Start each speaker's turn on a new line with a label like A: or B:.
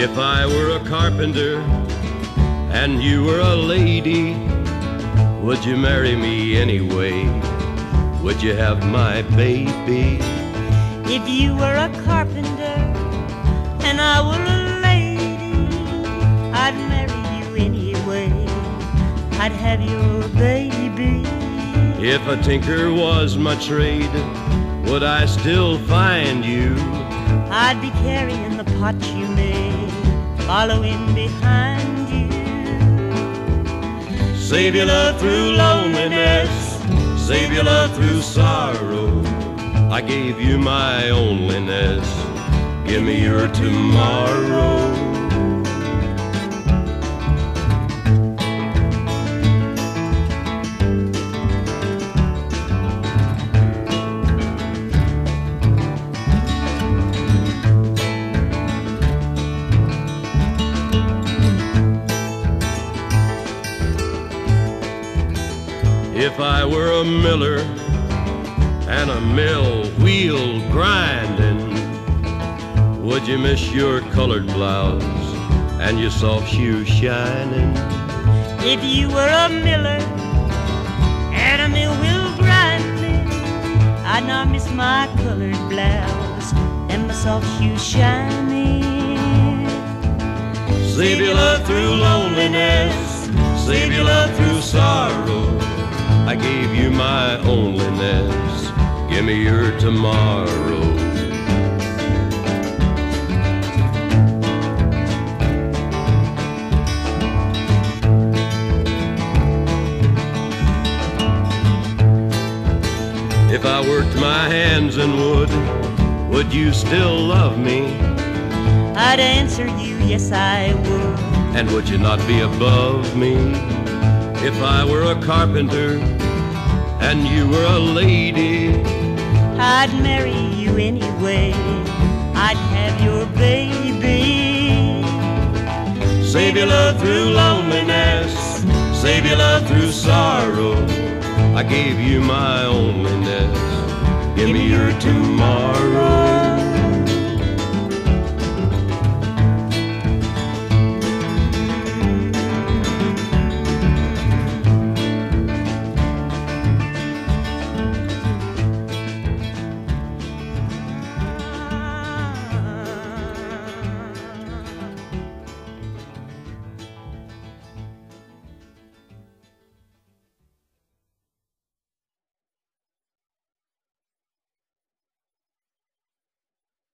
A: If I were a carpenter and you were a lady, would you marry me anyway? Would you have my baby?
B: If you were a carpenter and I were a lady, I'd marry you anyway. I'd have your baby.
A: If a tinker was my trade, would I still find you?
B: I'd be carrying the pot you made, following behind you.
A: Save your love through loneliness, save your love through sorrow. I gave you my onlyness, give me your tomorrow. If I were a miller and a mill wheel grinding, would you miss your colored blouse and your soft shoes shining?
B: If you were a miller and a mill wheel grinding, I'd not miss my colored blouse and my soft shoes shining.
A: Save your love through loneliness, save your love through sorrow. I gave you my onlyness, give me your tomorrow. If I worked my hands in wood, would you still love me?
B: I'd answer you, yes I would.
A: And would you not be above me? If I were a carpenter and you were a lady,
B: I'd marry you anyway. I'd have your baby.
A: Save your love through loneliness, save your love through sorrow. I gave you my onlyness, give me your tomorrow.